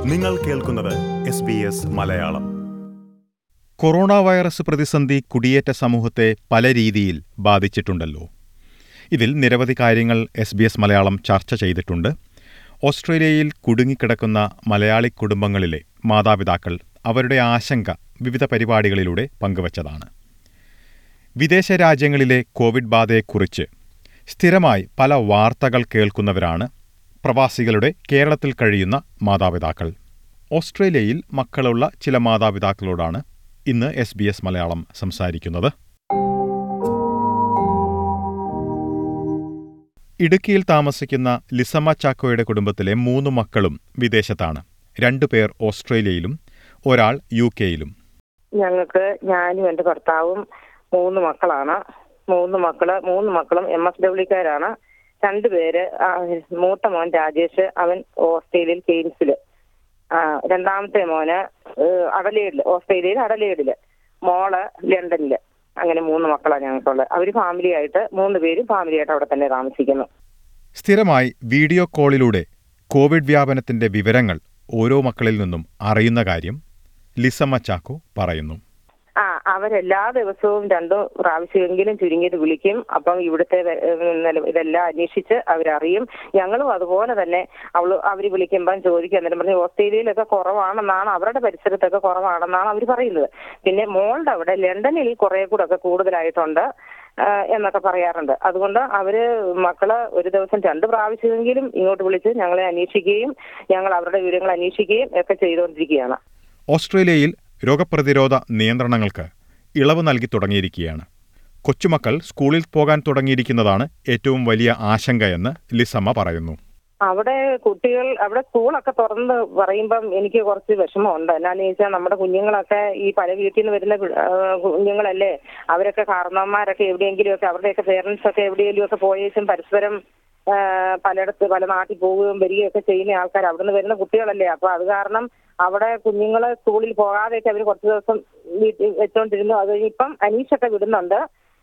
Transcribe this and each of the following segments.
നിങ്ങൾ കേൾക്കുന്നത് SBS Malayalam. Corona virus പ്രതിസന്ധി കുടിയേറ്റ സമൂഹത്തെ പല രീതിയിൽ ബാധിച്ചിട്ടുണ്ടല്ലോ. ഇതിൽ നിരവധി കാര്യങ്ങൾ SBS മലയാളം ചർച്ച ചെയ്തിട്ടുണ്ട്. ഓസ്ട്രേലിയയിൽ കുടുങ്ങിക്കിടക്കുന്ന മലയാളി കുടുംബങ്ങളിലെ മാതാപിതാക്കൾ അവരുടെ ആശങ്ക വിവിധ പരിപാടികളിലൂടെ പങ്കുവച്ചതാണ്. വിദേശ രാജ്യങ്ങളിലെ കോവിഡ് ബാധയെക്കുറിച്ച് സ്ഥിരമായി പല വാർത്തകൾ കേൾക്കുന്നവരാണ് പ്രവാസികളുടെ കേരളത്തിൽ കഴിയുന്ന മാതാപിതാക്കൾ. ഓസ്ട്രേലിയയിൽ മക്കളുള്ള ചില മാതാപിതാക്കളോടാണ് ഇന്ന് SBS മലയാളം സംസാരിക്കുന്നത്. ഇടുക്കിയിൽ താമസിക്കുന്ന ലിസമ്മ ചാക്കോയുടെ കുടുംബത്തിലെ 3 മക്കളും വിദേശത്താണ്. 2 പേർ ഓസ്ട്രേലിയയിലും ഒരാൾ UK-യിലും. ഞങ്ങൾക്ക് ഞാനും എൻ്റെ ഭർത്താവും 3 മക്കളാണ്. 3 മക്കളും MSW-കാരാണ്. 2 പേര്, മൂത്ത മോൻ രാജേഷ്, അവൻ ഓസ്ട്രേലിയയിൽ കെയ്ൻസില്. രണ്ടാമത്തെ മോന് അഡലേഡില്, ഓസ്ട്രേലിയയിൽ അഡലേഡില്. മോള് ലണ്ടനില്. അങ്ങനെ 3 മക്കളാണ് ഞങ്ങൾക്കുള്ളത്. അവർ ഫാമിലിയായിട്ട് 3 പേരും ഫാമിലിയായിട്ട് അവിടെ തന്നെ താമസിക്കുന്നു. സ്ഥിരമായി വീഡിയോ കോളിലൂടെ കോവിഡ് വ്യാപനത്തിന്റെ വിവരങ്ങൾ ഓരോ മക്കളിൽ നിന്നും അറിയുന്ന കാര്യം ലിസമ്മ ചാക്കോ പറയുന്നു. അവരെല്ലാ ദിവസവും 2 പ്രാവശ്യമെങ്കിലും ചുരുങ്ങിയത് വിളിക്കും. അപ്പം ഇവിടുത്തെ ഇതെല്ലാം അന്വേഷിച്ച് അവരറിയും. ഞങ്ങളും അതുപോലെ തന്നെ അവർ വിളിക്കുമ്പം ചോദിക്കും. എന്നിട്ട് പറഞ്ഞ് ഓസ്ട്രേലിയയിലൊക്കെ കുറവാണെന്നാണ്, അവരുടെ പരിസരത്തൊക്കെ കുറവാണെന്നാണ് അവർ പറയുന്നത്. പിന്നെ മോളുടെ അവിടെ ലണ്ടനിൽ കുറെ കൂടെ ഒക്കെ കൂടുതലായിട്ടുണ്ട് എന്നൊക്കെ പറയാറുണ്ട്. അതുകൊണ്ട് മക്കള് ഒരു ദിവസം 2 പ്രാവശ്യമെങ്കിലും ഇങ്ങോട്ട് വിളിച്ച് ഞങ്ങളെ അന്വേഷിക്കുകയും ഞങ്ങൾ അവരുടെ വിവരങ്ങൾ അന്വേഷിക്കുകയും ഒക്കെ ചെയ്തുകൊണ്ടിരിക്കുകയാണ്. ഓസ്ട്രേലിയയിൽ രോഗപ്രതിരോധ നിയന്ത്രണങ്ങൾക്ക് ഇളവ് നൽകി തുടങ്ങിയിരിക്കുകയാണ്. കൊച്ചുമക്കൾ സ്കൂളിൽ പോകാൻ തുടങ്ങിയിരിക്കുന്നതാണ് ഏറ്റവും വലിയ ആശങ്കയെന്ന് ലിസമ്മ പറയുന്നു. അവിടെ സ്കൂളൊക്കെ തുറന്ന് പറയുമ്പം എനിക്ക് കുറച്ച് വിഷമമുണ്ട്. എന്നാന്ന് ചോദിച്ചാൽ നമ്മുടെ കുഞ്ഞുങ്ങളൊക്കെ ഈ പല വീട്ടിൽ നിന്ന് വരുന്ന കുഞ്ഞുങ്ങളല്ലേ. അവരൊക്കെ കാരണവന്മാരൊക്കെ എവിടെയെങ്കിലുമൊക്കെ, അവരുടെയൊക്കെ പേരൻസ് ഒക്കെ എവിടെയെങ്കിലും ഒക്കെ പോയേച്ചും പരസ്പരം പല നാട്ടിൽ പോവുകയും വരികയൊക്കെ ചെയ്യുന്ന ആൾക്കാർ, അവിടെ നിന്ന് വരുന്ന കുട്ടികളല്ലേ. അപ്പൊ അത് കാരണം അവിടെ കുഞ്ഞുങ്ങള് സ്കൂളിൽ പോകാതെയൊക്കെ അവർ കുറച്ച് ദിവസം വീട്ടിൽ വെച്ചോണ്ടിരുന്നു. അത് ഇപ്പം അനീഷൊക്കെ വിടുന്നുണ്ട്.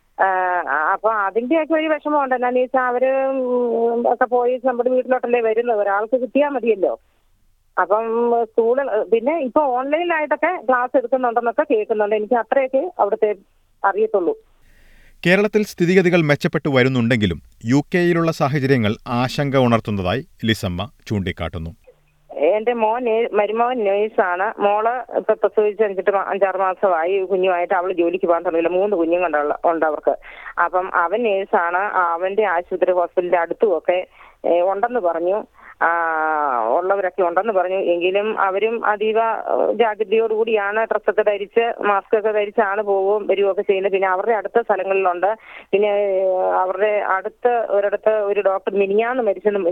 അപ്പൊ അതിന്റെയൊക്കെ ഒരു വിഷമമുണ്ട്. എന്നാന്ന് ചോദിച്ചാൽ അവര് ഒക്കെ പോയി നമ്മുടെ വീട്ടിലോട്ടല്ലേ വരുന്നത്. ഒരാൾക്ക് കിട്ടിയാൽ മതിയല്ലോ. അപ്പം സ്കൂളിൽ പിന്നെ ഇപ്പൊ ഓൺലൈനിലായിട്ടൊക്കെ ക്ലാസ് എടുക്കുന്നുണ്ടെന്നൊക്കെ കേൾക്കുന്നുണ്ട്. എനിക്ക് അത്രയൊക്കെ അവിടുത്തെ അറിയത്തുള്ളൂ. കേരളത്തിൽ സ്ഥിതിഗതികൾ മെച്ചപ്പെട്ടു വരുന്നുണ്ടെങ്കിലും UK-യിലുള്ള സാഹചര്യങ്ങൾ ആശങ്ക ഉണർത്തുന്നതായി ലിസമ്മ ചൂണ്ടിക്കാട്ടുന്നു. എന്റെ മരുമോൻ നേഴ്സാണ്. മോള് ഇപ്പൊ പ്രസവിച്ച് 5-6 മാസമായി. കുഞ്ഞുമായിട്ട് അവള് ജോലിക്ക് പോകാൻ തുടങ്ങിയില്ല. 3 കുഞ്ഞുങ്ങളുണ്ട് അവർക്ക്. അപ്പം അവൻ നേഴ്സാണ്. അവന്റെ ആശുപത്രി ഹോസ്പിറ്റലിന്റെ അടുത്തുമൊക്കെ ഉണ്ടെന്ന് പറഞ്ഞു. ഉള്ളവരൊക്കെ ഉണ്ടെന്ന് പറഞ്ഞു. എങ്കിലും അവരും അതീവ ജാഗ്രതയോടുകൂടിയാണ് ഡ്രസ്സൊക്കെ ധരിച്ച് മാസ്ക് ഒക്കെ ധരിച്ചാണ് പോവുകയും വരികയൊക്കെ ചെയ്യുന്നത്. പിന്നെ അവരുടെ അടുത്ത സ്ഥലങ്ങളിലുണ്ട്. പിന്നെ അവരുടെ ഒരിടത്ത് ഒരു ഡോക്ടർ മിനിഞ്ഞാന്ന്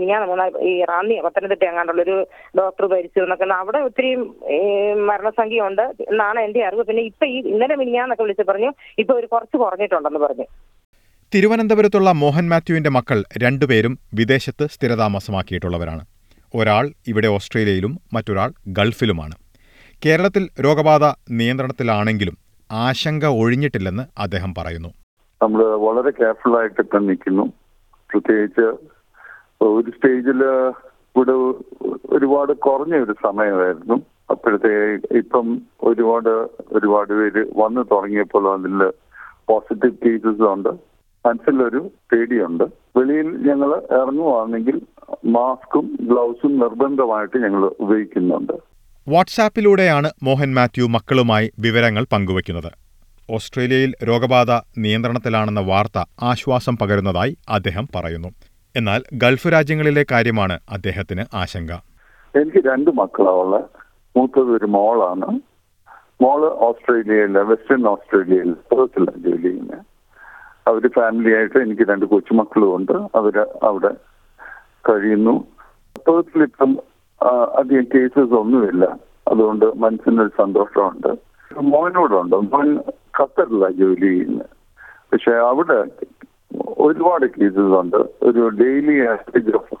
ഈ റാന്നി പത്തനംതിട്ട എങ്ങാണ്ടുള്ളൊരു ഡോക്ടർ മരിച്ചു എന്നൊക്കെ. അവിടെ ഒത്തിരി മരണസംഖ്യ ഉണ്ട് എന്നാണ് എൻ്റെ അറിവ്. പിന്നെ ഇപ്പൊ ഇന്നലെ മിനിഞ്ഞാന്നൊക്കെ വിളിച്ച് പറഞ്ഞു ഇപ്പൊ ഒരു കുറച്ച് കുറഞ്ഞിട്ടുണ്ടെന്ന് പറഞ്ഞു. തിരുവനന്തപുരത്തുള്ള മോഹൻ മാത്യുവിന്റെ മക്കൾ 2 പേരും വിദേശത്ത് സ്ഥിരതാമസമാക്കിയിട്ടുള്ളവരാണ്. ഒരാൾ ഇവിടെ ഓസ്ട്രേലിയയിലും മറ്റൊരാൾ ഗൾഫിലുമാണ്. കേരളത്തിൽ രോഗബാധ നിയന്ത്രണത്തിലാണെങ്കിലും ആശങ്ക ഒഴിഞ്ഞിട്ടില്ലെന്ന് അദ്ദേഹം പറയുന്നു. നമ്മൾ വളരെ കെയർഫുൾ ആയിട്ട് നിൽക്കുന്നു. പ്രത്യേകിച്ച് ഒരു സ്റ്റേജിൽ ഇവിടെ ഒരുപാട് കുറഞ്ഞ ഒരു സമയമായിരുന്നു. ഇപ്പം ഒരുപാട് പേര് വന്നു തുടങ്ങിയപ്പോൾ അതിൽ പോസിറ്റീവ് കേസസ് ഉണ്ട്. മനസ്സിലൊരു പേടിയുണ്ട്. വെളിയിൽ ഞങ്ങൾ ഇറങ്ങുവാണെങ്കിൽ മാസ്കും ഗ്ലൗസും നിർബന്ധമായിട്ട് ഞങ്ങൾ ഉപയോഗിക്കുന്നുണ്ട്. വാട്സാപ്പിലൂടെയാണ് മോഹൻ മാത്യു മക്കളുമായി വിവരങ്ങൾ പങ്കുവയ്ക്കുന്നത്. ഓസ്ട്രേലിയയിൽ രോഗബാധ നിയന്ത്രണത്തിലാണെന്ന വാർത്ത ആശ്വാസം പകരുന്നതായി അദ്ദേഹം പറയുന്നു. എന്നാൽ ഗൾഫ് രാജ്യങ്ങളിലെ കാര്യമാണ് അദ്ദേഹത്തിന് ആശങ്ക. എനിക്ക് 2 മക്കളാണ്. മൂത്തത് ഒരു മോളാണ്. മോള് ഓസ്ട്രേലിയയിലെ വെസ്റ്റേൺ ഓസ്ട്രേലിയയിൽ പെർത്തിലാണ് ജോലി ചെയ്യുന്നത്. അവര് ഫാമിലിയായിട്ട്, എനിക്ക് 2 കൊച്ചുമക്കളും ഉണ്ട്. അവര് അവിടെ കഴിയുന്നു. പെർത്തിലിപ്പം അധികം കേസസ് ഒന്നുമില്ല. അതുകൊണ്ട് മനസ്സിനൊരു സന്തോഷമുണ്ട്. മോനോടുണ്ട്. മോൻ ഖത്തറിലാണ് ജോലി ചെയ്യുന്നത്. പക്ഷെ അവിടെ ഒരുപാട് കേസസ് ഉണ്ട്. ഒരു ഡെയിലി ആവറേജ് ഓഫ്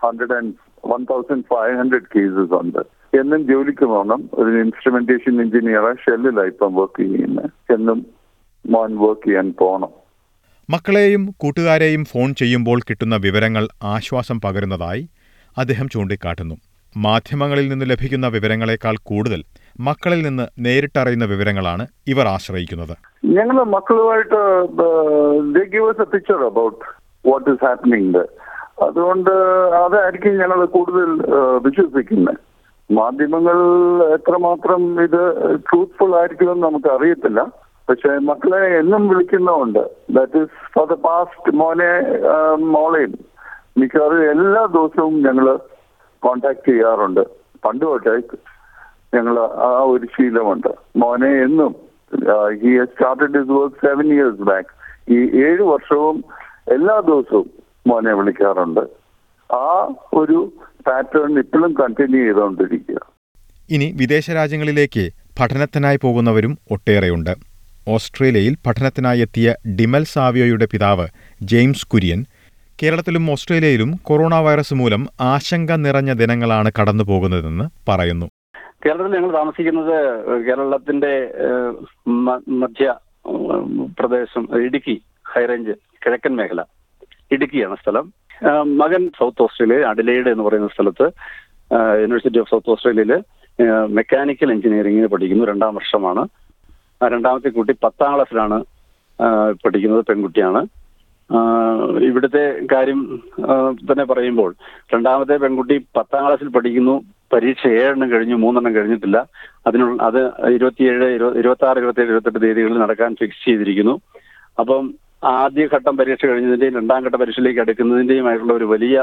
1,500 കേസസ് ഉണ്ട്. എന്നും ജോലിക്ക് പോകണം. ഒരു ഇൻസ്ട്രുമെന്റേഷൻ എഞ്ചിനീയറെ ഷെല്ലിലാണ് ഇപ്പം വർക്ക് ചെയ്യുന്നത്. എന്നും മോൻ വർക്ക് ചെയ്യാൻ പോകണം. മക്കളെയും കൂട്ടുകാരെയും ഫോൺ ചെയ്യുമ്പോൾ കിട്ടുന്ന വിവരങ്ങൾ ആശ്വാസം പകരുന്നതായി അദ്ദേഹം ചൂണ്ടിക്കാട്ടുന്നു. മാധ്യമങ്ങളിൽ നിന്ന് ലഭിക്കുന്ന വിവരങ്ങളെക്കാൾ കൂടുതൽ മക്കളിൽ നിന്ന് നേരിട്ടറിയുന്ന വിവരങ്ങളാണ് ഇവർ ആശ്രയിക്കുന്നത്. ഞങ്ങൾ മക്കളുമായിട്ട് they give us a picture about what is happening there. അതുകൊണ്ട് അതായിരിക്കും ഞങ്ങൾ കൂടുതൽ വിശ്വസിക്കുന്നത്. മാധ്യമങ്ങൾ എത്രമാത്രം ഇത് ട്രൂത്ത്ഫുൾ ആയിരിക്കുമെന്ന് നമുക്ക് അറിയത്തില്ല. പക്ഷെ മക്കളെ എന്നും വിളിക്കുന്നുണ്ട്. That is for the past മോളെയും മിക്കവാറും എല്ലാ ദിവസവും ഞങ്ങൾ കോണ്ടാക്ട് ചെയ്യാറുണ്ട്. പണ്ട് തൊട്ടേ ഞങ്ങൾ ആ ഒരു ശീലമുണ്ട്. മോനെ എന്നും he has started his work 7 years back. ഈ 7 വർഷവും എല്ലാ ദിവസവും മോനെ വിളിക്കാറുണ്ട്. ആ ഒരു പാറ്റേൺ ഇപ്പോഴും കണ്ടിന്യൂ ചെയ്തുകൊണ്ടിരിക്കുക. ഇനി വിദേശ രാജ്യങ്ങളിലേക്ക് പഠനത്തിനായി പോകുന്നവരും ഒട്ടേറെയുണ്ട്. ഓസ്ട്രേലിയയിൽ പഠനത്തിനായി എത്തിയ ഡിമൽ സാവിയോയുടെ പിതാവ് ജെയിംസ് കുര്യൻ കേരളത്തിലും ഓസ്ട്രേലിയയിലും കൊറോണ വൈറസ് മൂലം ആശങ്ക നിറഞ്ഞ ദിനങ്ങളാണ് കടന്നുപോകുന്നതെന്ന് പറയുന്നു. കേരളത്തിൽ ഞങ്ങൾ താമസിക്കുന്നത് കേരളത്തിന്റെ മധ്യ പ്രദേശം ഇടുക്കി ഹൈറേഞ്ച് കിഴക്കൻ മേഖല ഇടുക്കിയാണ് സ്ഥലം. മകൻ സൗത്ത് ഓസ്ട്രേലിയ അഡലേഡ് എന്ന് പറയുന്ന സ്ഥലത്ത് യൂണിവേഴ്സിറ്റി ഓഫ് സൗത്ത് ഓസ്ട്രേലിയയിൽ മെക്കാനിക്കൽ എഞ്ചിനീയറിംഗിന് പഠിക്കുന്നു. 2ാം വർഷമാണ്. രണ്ടാമത്തെ കുട്ടി 10ാം ക്ലാസ്സിലാണ് പഠിക്കുന്നത്, പെൺകുട്ടിയാണ്. ഇവിടുത്തെ കാര്യം തന്നെ പറയുമ്പോൾ രണ്ടാമത്തെ പെൺകുട്ടി 10ാം ക്ലാസ്സിൽ പഠിക്കുന്നു. പരീക്ഷ 7 കഴിഞ്ഞു, 3 കഴിഞ്ഞിട്ടില്ല. അത് 27, 26, 27, 28 തീയതികളിൽ നടക്കാൻ ഫിക്സ് ചെയ്തിരിക്കുന്നു. അപ്പം ആദ്യഘട്ടം പരീക്ഷ കഴിഞ്ഞതിന്റെയും 2ാം ഘട്ട പരീക്ഷയിലേക്ക് അടുക്കുന്നതിന്റെയുമായിട്ടുള്ള ഒരു വലിയ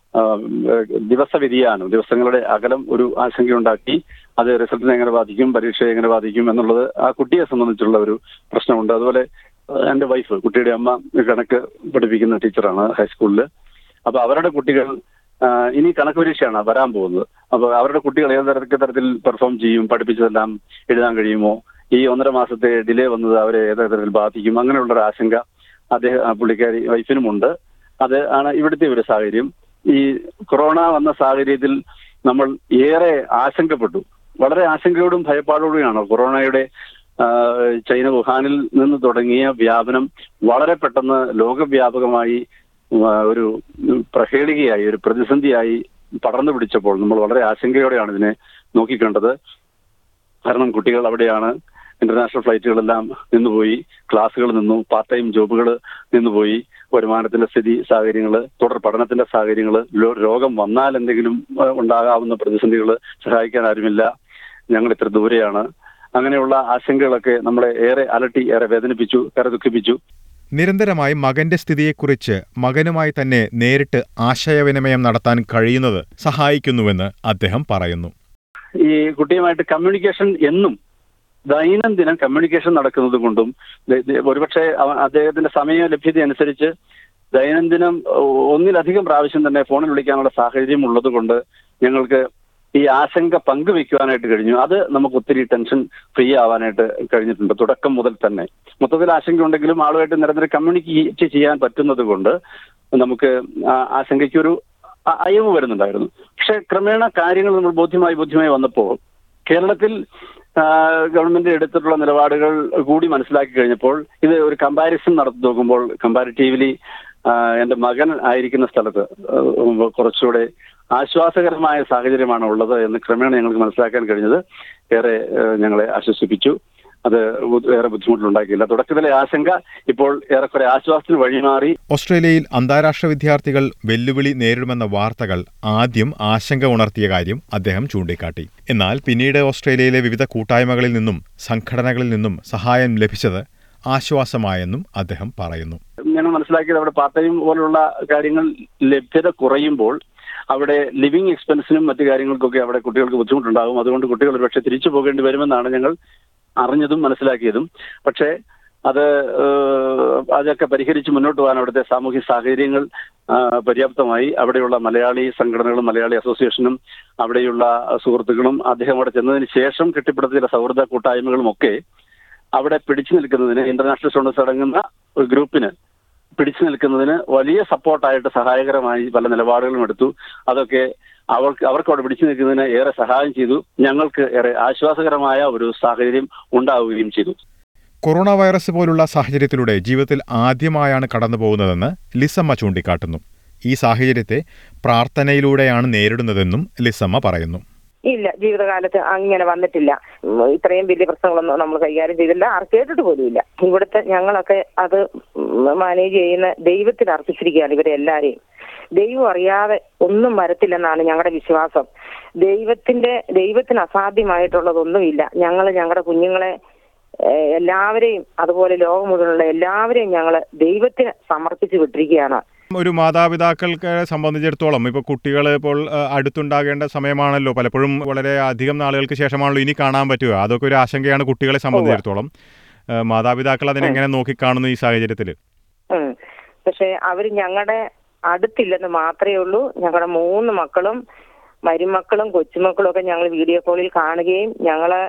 ദിവസങ്ങളുടെ അകലം ഒരു ആശങ്കയുണ്ടാക്കി. അത് റിസൾട്ടിനെ എങ്ങനെ ബാധിക്കും, പരീക്ഷയെ എങ്ങനെ ബാധിക്കും എന്നുള്ളത് ആ കുട്ടിയെ സംബന്ധിച്ചുള്ള ഒരു പ്രശ്നമുണ്ട്. അതുപോലെ എൻ്റെ വൈഫ്, കുട്ടിയുടെ അമ്മ, കണക്ക് പഠിപ്പിക്കുന്ന ടീച്ചറാണ് ഹൈസ്കൂളിൽ. അപ്പൊ അവരുടെ കുട്ടികൾ ഇനി കണക്ക് പരീക്ഷയാണ് വരാൻ പോകുന്നത്. അപ്പൊ അവരുടെ കുട്ടികൾ ഏതൊക്കെ തരത്തിൽ പെർഫോം ചെയ്യും, പഠിപ്പിച്ചതെല്ലാം എഴുതാൻ കഴിയുമോ, ഈ 1.5 മാസത്തെ ഡിലേ വന്നത് അവരെ ഏതൊക്കെ തരത്തിൽ ബാധിക്കും, അങ്ങനെയുള്ളൊരു ആശങ്ക പുള്ളിക്കാരി വൈഫിനുമുണ്ട്. അത് ആണ് ഇവിടുത്തെ ഒരു സാഹചര്യം. ഈ കൊറോണ വന്ന സാഹചര്യത്തിൽ നമ്മൾ ഏറെ ആശങ്കപ്പെട്ടു. വളരെ ആശങ്കയോടും ഭയപ്പാടോടുകൂടിയാണ് കൊറോണയുടെ ചൈന വുഹാനിൽ നിന്ന് തുടങ്ങിയ വ്യാപനം വളരെ പെട്ടെന്ന് ലോകവ്യാപകമായി ഒരു പ്രഹേളികയായി, ഒരു പ്രതിസന്ധിയായി പടർന്നു പിടിച്ചപ്പോൾ നമ്മൾ വളരെ ആശങ്കയോടെയാണ് ഇതിനെ നോക്കിക്കണ്ടത്. കാരണം കുട്ടികൾ അവിടെയാണ്, ഇന്റർനാഷണൽ ഫ്ലൈറ്റുകളെല്ലാം നിന്നുപോയി, ക്ലാസ്സുകൾ നിന്നു, പാർട്ട് ടൈം ജോബുകൾ നിന്നുപോയി, വരുമാനത്തിന്റെ സാഹചര്യങ്ങൾ, തുടർ പഠനത്തിന്റെ സാഹചര്യങ്ങൾ, രോഗം വന്നാൽ എന്തെങ്കിലും ഉണ്ടാകാവുന്ന പ്രതിസന്ധികൾ, സഹായിക്കാൻ ആരുമില്ല, ഞങ്ങൾ ഇത്ര ദൂരെയാണ്. അങ്ങനെയുള്ള ആശങ്കകളൊക്കെ നമ്മളെ ഏറെ അലട്ടി, ഏറെ വേദനിപ്പിച്ചു, ഏറെ ദുഃഖിപ്പിച്ചു. നിരന്തരമായി മകന്റെ സ്ഥിതിയെക്കുറിച്ച് മകനുമായി തന്നെ നേരിട്ട് ആശയവിനിമയം നടത്താൻ കഴിയുന്നത് സഹായിക്കുന്നുവെന്ന് അദ്ദേഹം പറയുന്നു. ഈ കുട്ടിയുമായിട്ട് കമ്മ്യൂണിക്കേഷൻ എന്നും ദൈനംദിനം കമ്മ്യൂണിക്കേഷൻ നടക്കുന്നത് കൊണ്ടും ഒരുപക്ഷെ അദ്ദേഹത്തിന്റെ സമയ ലഭ്യത അനുസരിച്ച് ദൈനംദിനം 1-ലധികം പ്രാവശ്യം തന്നെ ഫോണിൽ വിളിക്കാനുള്ള സാഹചര്യം ഉള്ളത് കൊണ്ട് ഞങ്ങൾക്ക് ഈ ആശങ്ക പങ്കുവെക്കുവാനായിട്ട് കഴിഞ്ഞു. അത് നമുക്ക് ഒത്തിരി ടെൻഷൻ ഫ്രീ ആവാനായിട്ട് കഴിഞ്ഞിട്ടുണ്ട്. തുടക്കം മുതൽ തന്നെ മൊത്തത്തിൽ ആശങ്ക ഉണ്ടെങ്കിലും ആളുമായിട്ട് നിരന്തരം കമ്മ്യൂണിക്കേറ്റ് ചെയ്യാൻ പറ്റുന്നത് കൊണ്ട് നമുക്ക് ആശങ്കയ്ക്കൊരു അയവ് വരുന്നുണ്ടായിരുന്നു. പക്ഷെ ക്രമേണ കാര്യങ്ങൾ നമ്മൾ ബോധ്യമായി വന്നപ്പോൾ കേരളത്തിൽ ഗവൺമെന്റ് എടുത്തിട്ടുള്ള നിലപാടുകൾ കൂടി മനസ്സിലാക്കി കഴിഞ്ഞപ്പോൾ ഇത് ഒരു കമ്പാരിസൺ നടത്തി നോക്കുമ്പോൾ കമ്പാരിറ്റീവ്ലി എൻ്റെ മകൻ ആയിരിക്കുന്ന സ്ഥലത്ത് കുറച്ചുകൂടെ ആശ്വാസകരമായ സാഹചര്യമാണ് ഉള്ളത് എന്ന് ക്രമേണ ഞങ്ങൾക്ക് മനസ്സിലാക്കാൻ കഴിഞ്ഞത് ഏറെ ഞങ്ങളെ ആശ്വസിപ്പിച്ചു. അത് ഏറെ ബുദ്ധിമുട്ടുണ്ടാക്കിയില്ല. തുടക്കത്തിലെ ആശങ്ക ഇപ്പോൾ ഏറെക്കുറെ ആശ്വാസത്തിന് വഴിമാറി. ഓസ്ട്രേലിയയിൽ അന്താരാഷ്ട്ര വിദ്യാർത്ഥികൾ വെല്ലുവിളി നേരിടുമെന്ന വാർത്തകൾ ആദ്യം ആശങ്ക ഉണർത്തിയ കാര്യം അദ്ദേഹം ചൂണ്ടിക്കാട്ടി. എന്നാൽ പിന്നീട് ഓസ്ട്രേലിയയിലെ വിവിധ കൂട്ടായ്മകളിൽ നിന്നും സംഘടനകളിൽ നിന്നും സഹായം ലഭിച്ചത് ആശ്വാസമായെന്നും അദ്ദേഹം പറയുന്നു. ഞങ്ങൾ മനസ്സിലാക്കിയത് അവിടെ പാർട്ട് ടൈം പോലുള്ള കാര്യങ്ങൾ ലഭ്യത കുറയുമ്പോൾ അവിടെ ലിവിങ് എക്സ്പെൻസിനും മറ്റു കാര്യങ്ങൾക്കൊക്കെ അവിടെ കുട്ടികൾക്ക് ബുദ്ധിമുട്ടുണ്ടാകും. അതുകൊണ്ട് കുട്ടികൾ ഒരുപക്ഷെ തിരിച്ചു പോകേണ്ടി വരുമെന്നാണ് ഞങ്ങൾ അറിഞ്ഞതും മനസ്സിലാക്കിയതും. പക്ഷേ അതൊക്കെ പരിഹരിച്ച് മുന്നോട്ട് പോകാൻ അവിടുത്തെ സാമൂഹ്യ സാഹചര്യങ്ങൾ പര്യാപ്തമായി. അവിടെയുള്ള മലയാളി സംഘടനകളും മലയാളി അസോസിയേഷനും അവിടെയുള്ള സുഹൃത്തുക്കളും അദ്ദേഹം അവിടെ ചെന്നതിന് ശേഷം കെട്ടിപ്പടുത്ത ചില സൗഹൃദ കൂട്ടായ്മകളും ഒക്കെ അവിടെ പിടിച്ചു നിൽക്കുന്നതിന്, ഇന്റർനാഷണൽ സ്റ്റുഡൻസ് അടങ്ങുന്ന ഒരു ഗ്രൂപ്പിന് പിടിച്ചു നിൽക്കുന്നതിന് വലിയ സപ്പോർട്ടായിട്ട് സഹായകരമായി പല നിലപാടുകളും എടുത്തു. അതൊക്കെ അവർക്ക് അവിടെ പിടിച്ചു നിൽക്കുന്നതിന് ഏറെ സഹായം ചെയ്തു. ഞങ്ങൾക്ക് ഏറെ ആശ്വാസകരമായ ഒരു സാഹചര്യം ഉണ്ടാവുകയും ചെയ്തു. കൊറോണ വൈറസ് പോലുള്ള സാഹചര്യത്തിലൂടെ ജീവിതത്തിൽ ആദ്യമായാണ് കടന്നുപോകുന്നതെന്ന് ലിസമ്മ ചൂണ്ടിക്കാട്ടുന്നു. ഈ സാഹചര്യത്തെ പ്രാർത്ഥനയിലൂടെയാണ് നേരിടുന്നതെന്നും ലിസമ്മ പറയുന്നു. ഇല്ല, ജീവിതകാലത്ത് അങ്ങനെ വന്നിട്ടില്ല. ഇത്രയും വലിയ പ്രശ്നങ്ങളൊന്നും നമ്മൾ കൈകാര്യം ചെയ്തില്ല, കേട്ടിട്ട് പോലുമില്ല. ഇവിടുത്തെ ഞങ്ങളൊക്കെ അത് മാനേജ് ചെയ്യുന്ന ദൈവത്തിൽ അർപ്പിച്ചിരിക്കുകയാണ് ഇവരെ എല്ലാവരെയും. ദൈവം അറിയാതെ ഒന്നും വരത്തില്ലെന്നാണ് ഞങ്ങളുടെ വിശ്വാസം. ദൈവത്തിന് അസാധ്യമായിട്ടുള്ളതൊന്നുമില്ല. ഞങ്ങളുടെ കുഞ്ഞുങ്ങളെ എല്ലാവരെയും, അതുപോലെ ലോകം മുഴുവനുള്ള എല്ലാവരെയും ഞങ്ങൾ ദൈവത്തിന് സമർപ്പിച്ച് വിട്ടിരിക്കുകയാണ്. ഒരു മാതാപിതാക്കൾക്ക് സംബന്ധിച്ചിടത്തോളം ഇപ്പോൾ കുട്ടികൾ ഇപ്പോൾ അടുത്തുണ്ടാകേണ്ട സമയമാണല്ലോ, പലപ്പോഴും വളരെ അധികം നാളുകൾക്ക് ശേഷമാണല്ലോ ഇനി കാണാൻ പറ്റുക. അതൊക്കെ ഒരു ആശങ്കയാണ് കുട്ടികളെ സംബന്ധിച്ചിടത്തോളം. മാതാപിതാക്കൾ അതിനെങ്ങനെ നോക്കിക്കാണുന്നു ഈ സാഹചര്യത്തിൽ? പക്ഷെ അവർ ഞങ്ങളുടെ അടുത്തില്ലെന്ന് മാത്രമേ ഉള്ളൂ. ഞങ്ങളുടെ 3 മക്കളും മരുമക്കളും കൊച്ചുമക്കളും ഒക്കെ ഞങ്ങൾ വീഡിയോ കോളിൽ കാണുകയും ഞങ്ങളെ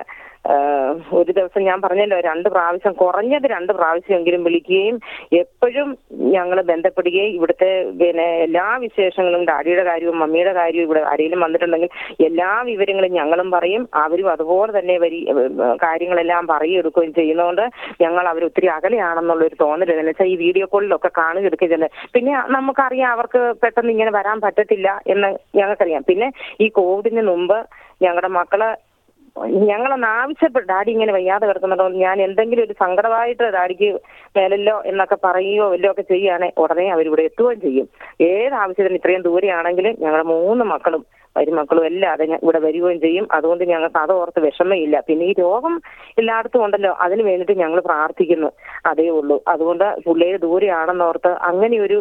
ഒരു ദിവസം ഞാൻ പറഞ്ഞല്ലോ 2 പ്രാവശ്യം, കുറഞ്ഞത് 2 പ്രാവശ്യമെങ്കിലും വിളിക്കുകയും എപ്പോഴും ഞങ്ങൾ ബന്ധപ്പെടുകയും ഇവിടുത്തെ എല്ലാ വിശേഷങ്ങളും, ഡാഡിയുടെ കാര്യവും മമ്മിയുടെ കാര്യവും, ഇവിടെ ആരെങ്കിലും വന്നിട്ടുണ്ടെങ്കിൽ എല്ലാ വിവരങ്ങളും ഞങ്ങളും പറയും. അവരും അതുപോലെ തന്നെ കാര്യങ്ങളെല്ലാം പറയുകയും ചെയ്യുന്നതുകൊണ്ട് ഞങ്ങൾ അവരൊത്തിരി അകലെയാണെന്നുള്ളൊരു തോന്നൽ. എന്ന് വെച്ചാൽ ഈ വീഡിയോ കോളിലൊക്കെ കാണുകയെടുക്കുക ചെയ്യുന്നത്. പിന്നെ നമുക്കറിയാം അവർക്ക് പെട്ടെന്ന് ഇങ്ങനെ വരാൻ പറ്റത്തില്ല എന്ന് ഞങ്ങൾക്കറിയാം. പിന്നെ ഈ കോവിഡിന് മുമ്പ് ഞങ്ങളുടെ മക്കളെ ഞങ്ങളൊന്ന് ആവശ്യപ്പെട്ടു, ഡാഡി ഇങ്ങനെ വയ്യാതെ കിടക്കുന്നുണ്ടോ, ഞാൻ എന്തെങ്കിലും ഒരു സങ്കടമായിട്ട് ഡാഡിക്ക് മേലല്ലോ എന്നൊക്കെ പറയുകയോ വല്ലോ ഒക്കെ ചെയ്യുകയാണെങ്കിൽ ഉടനെ അവരിവിടെ എത്തുകയും ചെയ്യും. ഏത് ആവശ്യത്തിന് ഇത്രയും ദൂരെയാണെങ്കിലും ഞങ്ങളുടെ 3 മക്കളും മരുമക്കളും എല്ലാതെ ഇവിടെ വരികയും ചെയ്യും. അതുകൊണ്ട് ഞങ്ങൾക്ക് അത് ഓർത്ത് വിഷമമില്ല. പിന്നെ ഈ രോഗം എല്ലായിടത്തും ഉണ്ടല്ലോ, അതിന് വേണ്ടിയിട്ട് ഞങ്ങൾ പ്രാർത്ഥിക്കുന്നു, അതേ ഉള്ളൂ. അതുകൊണ്ട് പിള്ളേര് ദൂരെയാണെന്നോർത്ത് അങ്ങനെയൊരു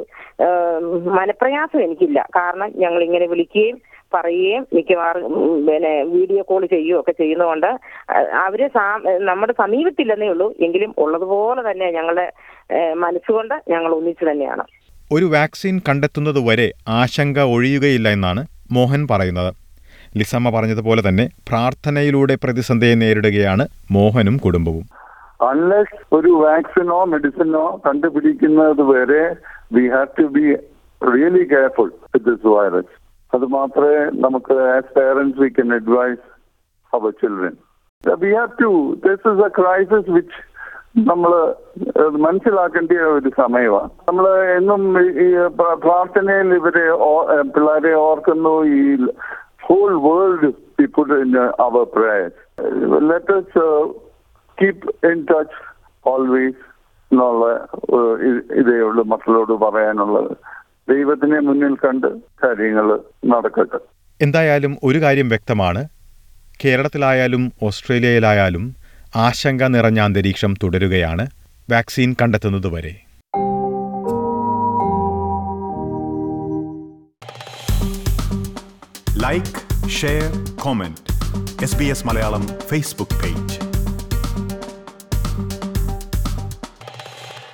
മനപ്രയാസം എനിക്കില്ല. കാരണം ഞങ്ങൾ ഇങ്ങനെ വിളിക്കുകയും പറയുകയും മിക്കവാറും വീഡിയോ കോൾ ചെയ്യുകയും ഒക്കെ ചെയ്യുന്നതുകൊണ്ട് അവര് നമ്മുടെ സമീപത്തില്ലെന്നേ ഉള്ളൂ. എങ്കിലും ഉള്ളതുപോലെ തന്നെ ഞങ്ങളുടെ മനസ്സുകൊണ്ട് ഞങ്ങൾ ഒന്നിച്ചു തന്നെയാണ്. ഒരു വാക്സിൻ കണ്ടെത്തുന്നതുവരെ ആശങ്ക ഒഴിയുകയില്ല എന്നാണ് മോഹൻ പറയുന്നത്. ലിസമ്മ പറഞ്ഞതുപോലെ തന്നെ പ്രാർത്ഥനയിലൂടെ പ്രതിസന്ധിയെ നേരിടുകയാണ് മോഹനും കുടുംബവും. അൺലെസ് ഒരു വാക്സിനോ മെഡിസിനോ കണ്ടുപിടിക്കുന്നത് വരെ we have to be really careful with this virus. അത് മാത്രമേ നമുക്ക് as parents we can advise our children. We have to, this is a crisis which നമ്മൾ മനസ്സിലാക്കേണ്ട ഒരു സമയമാണ്. നമ്മൾ എന്നും ഈ പ്രാർത്ഥനയിൽ പിള്ളേരെ ഓർക്കുന്നു. ഈ whole world we put in our prayers. Let us keep in touch always എന്നുള്ള ഇതേ ഉള്ളൂ മക്കളോട് പറയാനുള്ളത്. ദൈവത്തിനെ മുന്നിൽ കണ്ട് കാര്യങ്ങൾ നടക്കട്ടെ. എന്തായാലും ഒരു കാര്യം വ്യക്തമാണ്, കേരളത്തിലായാലും ഓസ്ട്രേലിയയിലായാലും ആശങ്ക നിറഞ്ഞ അന്തരീക്ഷം തുടരുകയാണ് വാക്സിൻ കണ്ടെത്തുന്നതുവരെ. Like, share, comment. SBS Malayalam Facebook page.